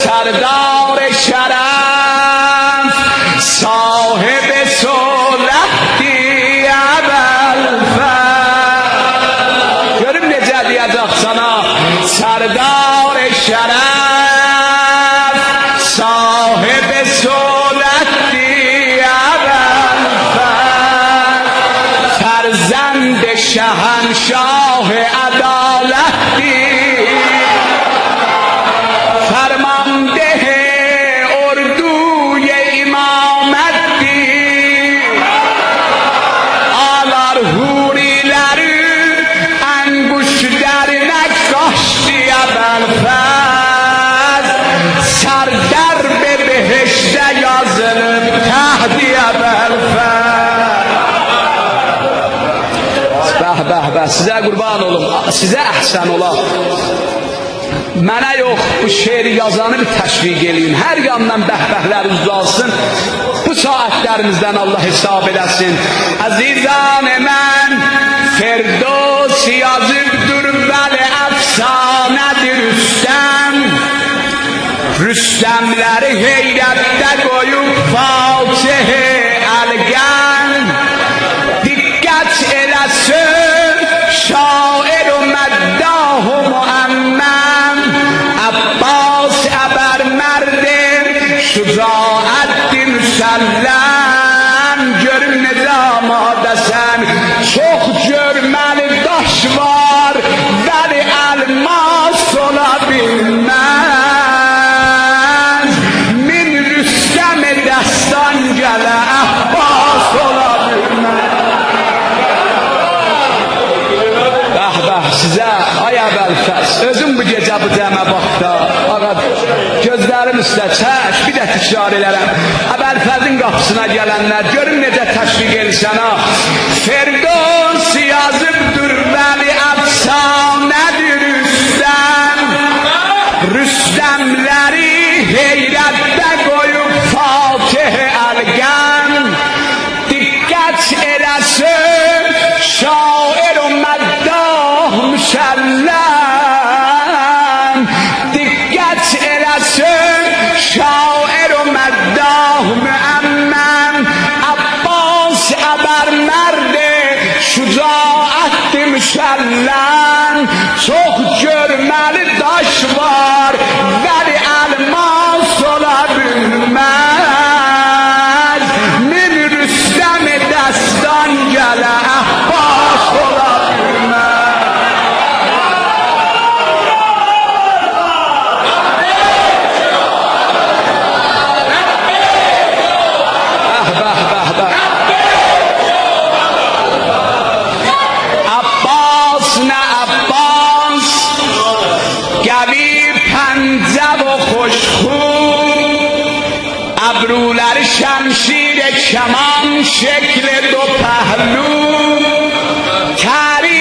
سردار شرف صاحب سلطی ابوالفضل görüm necə deyəcək sana سردار شرف صاحب سلطی ابوالفضل فرزند شهنشاه عدالتی فرمانده اردوی امامتی آلار حوریleri انگشترine kaçtı ابوالفضل سردر به بهشت yazılıp tahdi ابوالفضل به sizə qurban olum, sizə əhsən ola. Mənə yox, bu şeiri yazanı bir təşviq eləyin. Hər yandan bəhbəhlər uzalsın. Bu saatlərimizdən Allah hesab eləsin. Əzizan mən Ferdos yazıbdır bəli əfsanədir Rüstəm. Rüstəmləri heyrətdə qoyub Fatih-i Əlgən. Diqqət eləsin şair و مداح و مؤمن عباس ابرمرد شجاعت مسلم görüm ne damadəsən çox görməli daş var vəli elmas ola bilməz min Rüstəm dəstan gələ Abbas ola bilməz. Sizə ay Əbəlfəz özüm bu gecə bu cəmə baxda ağa gözlərim üstə çək bir də təkrar elərəm Əbəlfəzin qapısına gələnlər görün necə təşviq elsən ha Ferdos yazıbdır vəli əfsanədir Rüstəm Rüstəmləri heyrətdə qoyub Fatih-i Əlgən diqqət eləsin şair و مداح مسلم diqqət eləsin şair و مداح müəmməm Abbas əbərmərd şücaət müsəlləm çox görməli daş var vəli elmas ola bilməz min Rüstəm dəstan gələ Abbas ola ابروları شمشیر کمان شکل دو پهلو تاریخ